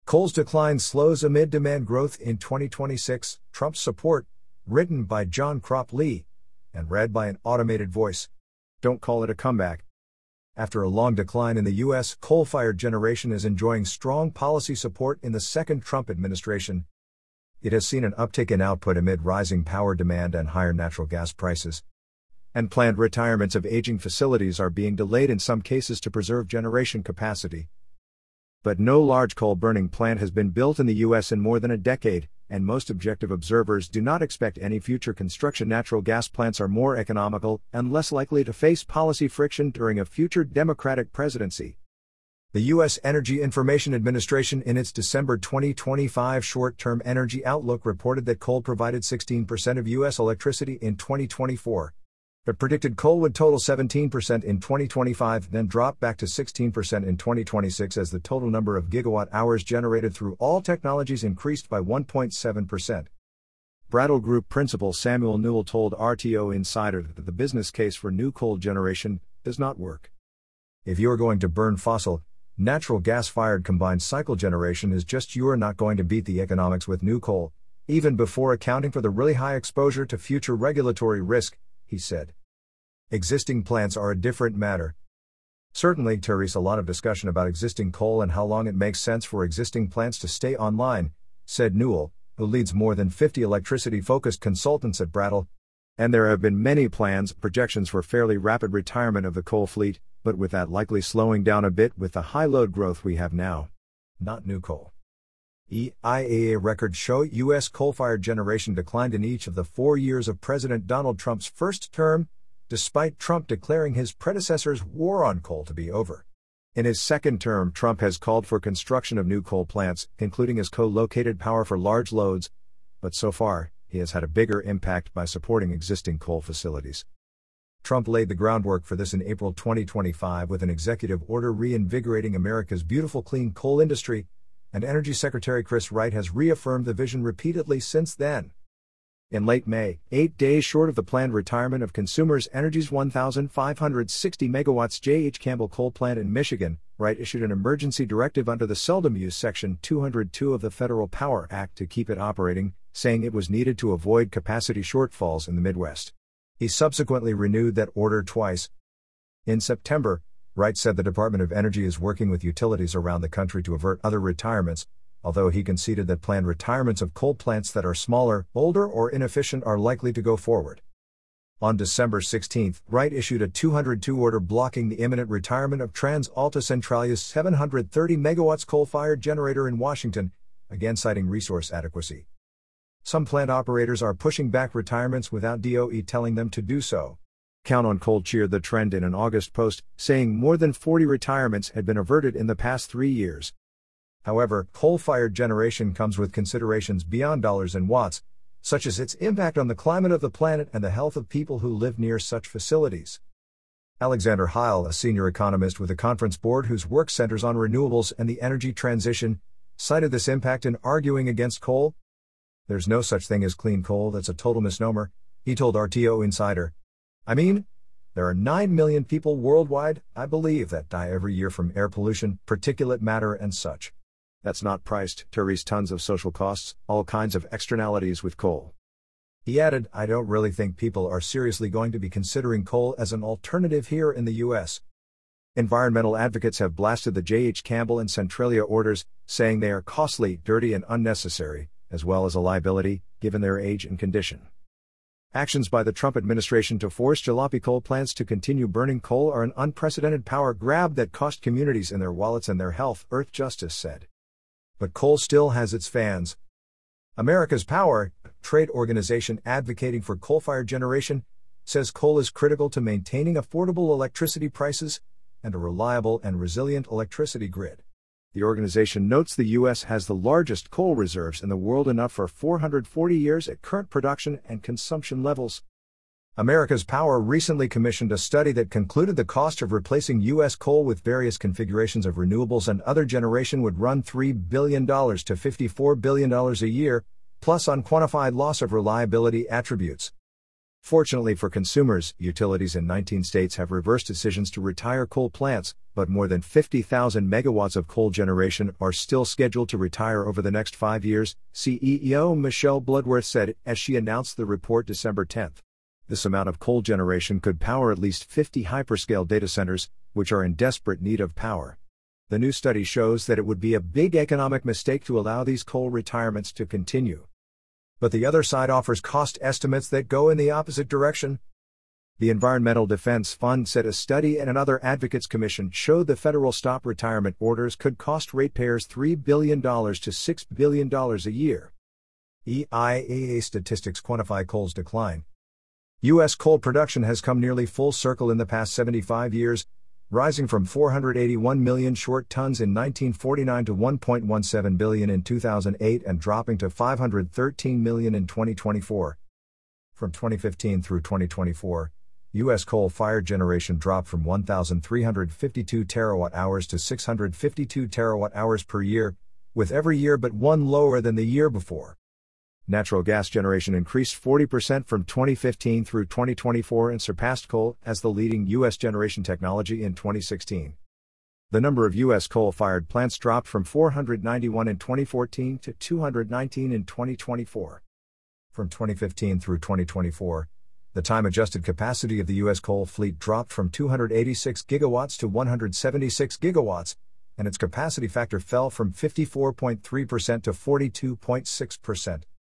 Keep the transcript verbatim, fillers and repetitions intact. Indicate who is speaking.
Speaker 1: Coal's decline slows amid demand growth in twenty twenty-six, Trump's support, written by John Crop Lee, and read by an automated voice. Don't call it a comeback. After a long decline in the U S, coal-fired generation is enjoying strong policy support in the second Trump administration. It has seen an uptick in output amid rising power demand and higher natural gas prices. And planned retirements of aging facilities are being delayed in some cases to preserve generation capacity. But no large coal-burning plant has been built in the U S in more than a decade, and most objective observers do not expect any future construction. Natural gas plants are more economical and less likely to face policy friction during a future Democratic presidency. The U S Energy Information Administration in its December twenty twenty-five Short-Term Energy Outlook reported that coal provided sixteen percent of U S electricity in twenty twenty-four. It predicted coal would total seventeen percent in twenty twenty-five, then drop back to sixteen percent in twenty twenty-six as the total number of gigawatt hours generated through all technologies increased by one point seven percent. Brattle Group principal Samuel Newell told R T O Insider that the business case for new coal generation does not work. If you are going to burn fossil, natural gas-fired combined cycle generation is just you are not going to beat the economics with new coal, even before accounting for the really high exposure to future regulatory risk, he said. Existing plants are a different matter. Certainly, there is a lot of discussion about existing coal and how long it makes sense for existing plants to stay online, said Newell, who leads more than fifty electricity-focused consultants at Brattle. And there have been many plans, projections for fairly rapid retirement of the coal fleet, but with that likely slowing down a bit with the high load growth we have now. Not new coal. E I A records show U S coal-fired generation declined in each of the four years of President Donald Trump's first term, despite Trump declaring his predecessor's war on coal to be over. In his second term, Trump has called for construction of new coal plants, including as co-located power for large loads, but so far, he has had a bigger impact by supporting existing coal facilities. Trump laid the groundwork for this in April twenty twenty-five with an executive order reinvigorating America's beautiful clean coal industry, and Energy Secretary Chris Wright has reaffirmed the vision repeatedly since then. In late May, eight days short of the planned retirement of Consumers Energy's one thousand five hundred sixty megawatts J H Campbell coal plant in Michigan, Wright issued an emergency directive under the seldom used Section two oh two of the Federal Power Act to keep it operating, saying it was needed to avoid capacity shortfalls in the Midwest. He subsequently renewed that order twice. In September, Wright said the Department of Energy is working with utilities around the country to avert other retirements, although he conceded that planned retirements of coal plants that are smaller, older, or inefficient are likely to go forward. On December sixteenth, Wright issued a two oh two order blocking the imminent retirement of TransAlta Centralia's seven hundred thirty megawatts coal-fired generator in Washington, again citing resource adequacy. Some plant operators are pushing back retirements without D O E telling them to do so. Count on Coal cheered the trend in an August post, saying more than forty retirements had been averted in the past three years. However, coal-fired generation comes with considerations beyond dollars and watts, such as its impact on the climate of the planet and the health of people who live near such facilities. Alexander Heil, a senior economist with a conference board whose work centers on renewables and the energy transition, cited this impact in arguing against coal. There's no such thing as clean coal, that's a total misnomer, he told R T O Insider. I mean, there are nine million people worldwide, I believe, that die every year from air pollution, particulate matter and such. That's not priced, Therese tons of social costs, all kinds of externalities with coal. He added, I don't really think people are seriously going to be considering coal as an alternative here in the U S. Environmental advocates have blasted the J H Campbell and Centralia orders, saying they are costly, dirty and unnecessary, as well as a liability, given their age and condition. Actions by the Trump administration to force jalopy coal plants to continue burning coal are an unprecedented power grab that cost communities in their wallets and their health, Earth Justice said. But coal still has its fans. America's Power, a trade organization advocating for coal-fired generation, says coal is critical to maintaining affordable electricity prices and a reliable and resilient electricity grid. The organization notes the U S has the largest coal reserves in the world, enough for four hundred forty years at current production and consumption levels. America's Power recently commissioned a study that concluded the cost of replacing U S coal with various configurations of renewables and other generation would run three billion dollars to fifty-four billion dollars a year, plus unquantified loss of reliability attributes. Fortunately for consumers, utilities in nineteen states have reversed decisions to retire coal plants, but more than fifty thousand megawatts of coal generation are still scheduled to retire over the next five years, C E O Michelle Bloodworth said as she announced the report December tenth. This amount of coal generation could power at least fifty hyperscale data centers, which are in desperate need of power. The new study shows that it would be a big economic mistake to allow these coal retirements to continue. But the other side offers cost estimates that go in the opposite direction. The Environmental Defense Fund said a study and another advocates commission showed the federal stop retirement orders could cost ratepayers three billion dollars to six billion dollars a year. E I A statistics quantify coal's decline. U S coal production has come nearly full circle in the past seventy-five years, rising from four hundred eighty-one million short tons in nineteen forty-nine to one point one seven billion in two thousand eight and dropping to five hundred thirteen million in twenty twenty-four. From twenty fifteen through twenty twenty-four, U S coal-fired generation dropped from one thousand three hundred fifty-two terawatt-hours to six hundred fifty-two terawatt-hours per year, with every year but one lower than the year before. Natural gas generation increased forty percent from twenty fifteen through twenty twenty-four and surpassed coal as the leading U S generation technology in twenty sixteen. The number of U S coal-fired plants dropped from four hundred ninety-one in twenty fourteen to two hundred nineteen in twenty twenty-four. From twenty fifteen through twenty twenty-four, the time-adjusted capacity of the U S coal fleet dropped from two hundred eighty-six gigawatts to one hundred seventy-six gigawatts, and its capacity factor fell from fifty-four point three percent to forty-two point six percent.